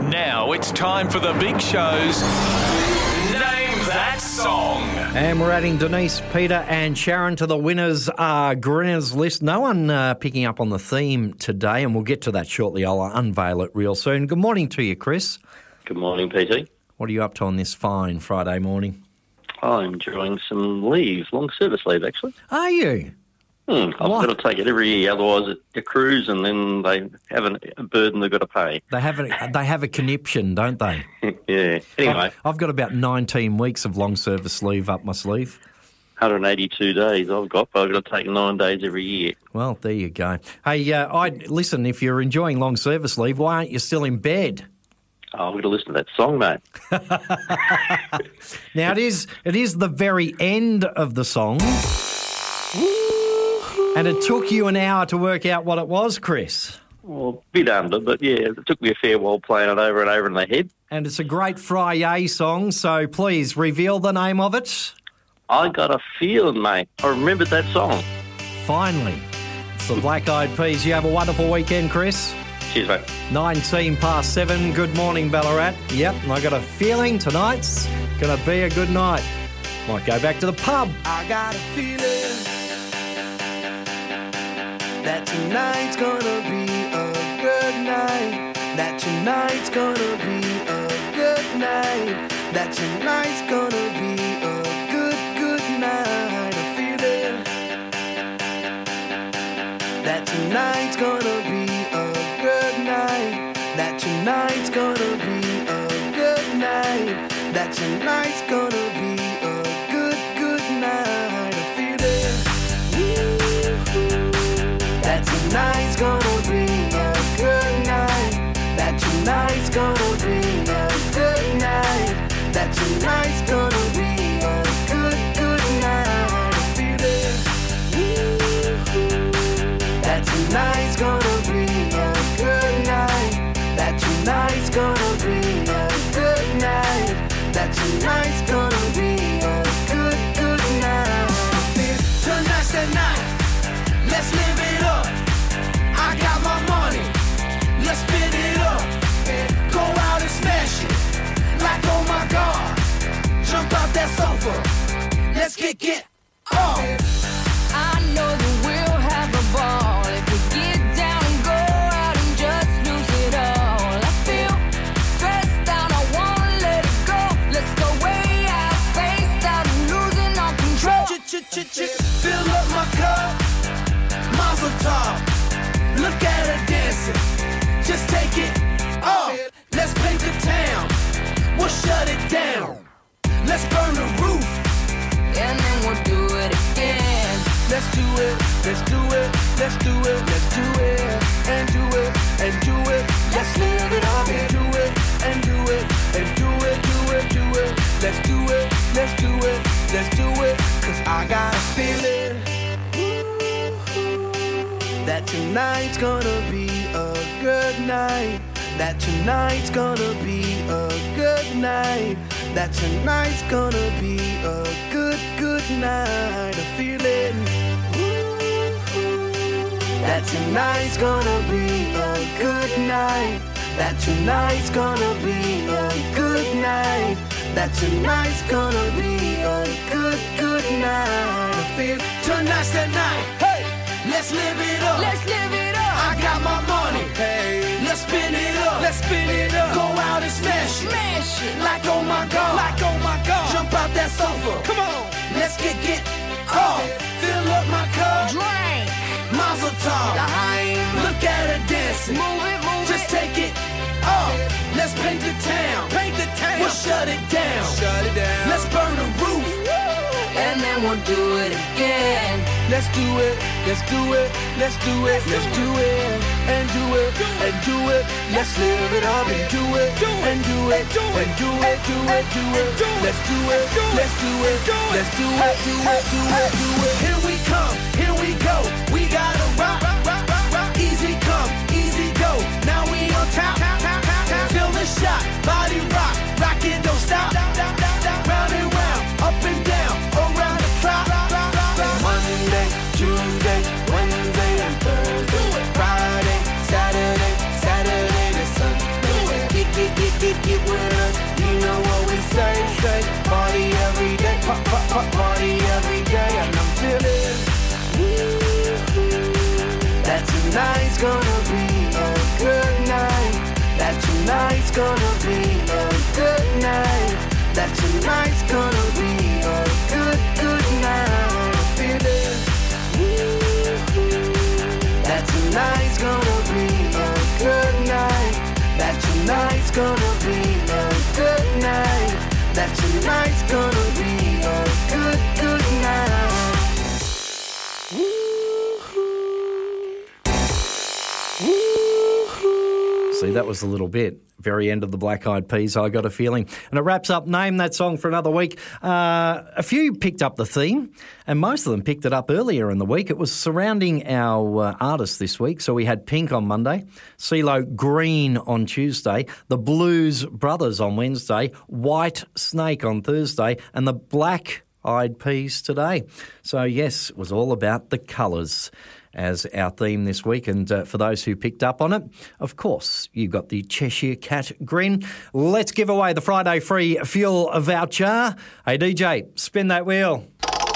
Now it's time for the big show's Name That Song. And we're adding Denise, Peter and Sharon to the winners' list. No one picking up on the theme today, and we'll get to that shortly. I'll unveil it real soon. Good morning to you, Chris. Good morning, PT. What are you up to on this fine Friday morning? I'm enjoying some leave, long service leave, actually. Are you? I've got to take it every year, otherwise it accrues and then they have a burden they've got to pay. They have a conniption, don't they? Yeah. Anyway. I've got about 19 weeks of long service leave up my sleeve. 182 days I've got, but I've got to take 9 days every year. Well, there you go. Hey, listen, if you're enjoying long service leave, why aren't you still in bed? Oh, I've got to listen to that song, mate. Now, it is the very end of the song. And it took you an hour to work out what it was, Chris. Well, a bit under, but yeah, it took me a fair while playing it over and over in my head. And it's a great Friday song, so please reveal the name of it. I Got a Feeling, mate. I remembered that song. Finally. It's the Black Eyed Peas. You have a wonderful weekend, Chris. Cheers, mate. 7:19. Good morning, Ballarat. Yep, and I got a feeling tonight's going to be a good night. Might go back to the pub. I got a feeling that tonight's gonna be a good night. That tonight's gonna be a good night. That tonight's gonna be a good night. A feeling that tonight's gonna be a good night. That tonight's gonna be a good night. That tonight's gonna be a good night. A feeling that tonight's gonna be a good night. That tonight's gonna be a good night. That tonight's gonna be a good night. A feeling that tonight's gonna be a good night. That tonight's gonna be a good night. That tonight's gonna be a good night. Tonight's the night. Let's live it up. I got my money. Let's spin it up. Go out and smash it. Like, oh my God. Jump out that sofa. Let's get off. I know that we'll have a ball if we get down and go out and just lose it all. I feel stressed out, I wanna let it go. Let's go way out, spaced out, and losing all control. Fill up my cup. Mazel tov. Look at her dancing. Just take it off. Let's paint the town. We'll shut it down. Let's burn the roof. And then we'll do it again. Let's do it. Let's do it. Let's do it. Let's do it. And do it. And do it. Let's live it up. And do it. And do it. And do it. Do it. Do it. Let's do it. Let's do it. Let's do it. 'Cause I got a feeling that tonight's gonna be a good night. That tonight's gonna be a good night. That tonight's gonna be a good night. A feeling that tonight's gonna be a good night. That tonight's gonna be a good night. That tonight's gonna be a good night. I feel tonight's the night. Hey, let's live it up. Let's live it up. I got my money. Hey, let's spin it up. Let's spin it up. Go out and smash it. Smash it. Like oh my God. Like oh my God. Jump out that sofa. Come on. Let's get off. Fill up my cup. Drink. Mazel tov. Look at her dancing. Move it. Just take it off. Let's paint the town. We'll shut it down. Let's burn the roof. And then we'll do it again. Let's do it. Let's do it. Let's do it. Let's do it. And do it. And do it. Let's live it up and do it. And do it. And do it. Do it. Do it. Let's do it. Let's do it. Let's do it. Do it. Do it. Do it. Here we come. Here we go. We gotta rock. Easy come. Easy go. Now we on top. Feel the shot. Body rock. Rock it. Don't stop. Round and round. Up and down. Around the clock. Monday, Tuesday, Wednesday, and Thursday. Friday, Saturday to Sunday. kick it with us. You know what we say, party every day, party every day, and I'm feeling that tonight's gonna be a good night. That tonight's gonna be a good night. That tonight's gonna be a good night. I'm feeling that tonight's gonna be a good night. That tonight's gonna be a good night. That tonight's gonna be a good night. See, that was a little bit. Very end of the Black Eyed Peas, I got a feeling. And it wraps up Name That Song for another week. A few picked up the theme, and most of them picked it up earlier in the week. It was surrounding our artists this week. So we had Pink on Monday, CeeLo Green on Tuesday, the Blues Brothers on Wednesday, White Snake on Thursday, and the Black Eyed Peas today. So, yes, it was all about the colours as our theme this week. And for those who picked up on it, of course, you got the Cheshire Cat grin. Let's give away the Friday free fuel voucher. Hey, DJ, spin that wheel.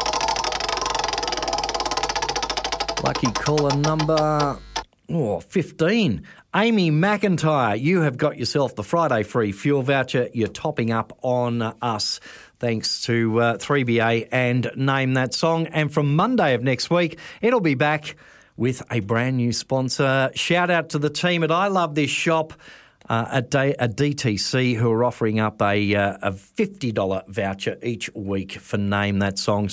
Lucky caller number 15. Amy McIntyre, you have got yourself the Friday free fuel voucher. You're topping up on us thanks to 3BA and Name That Song. And from Monday of next week, it'll be back with a brand new sponsor. Shout out to the team at I Love This Shop at DTC who are offering up a $50 voucher each week for Name That Song.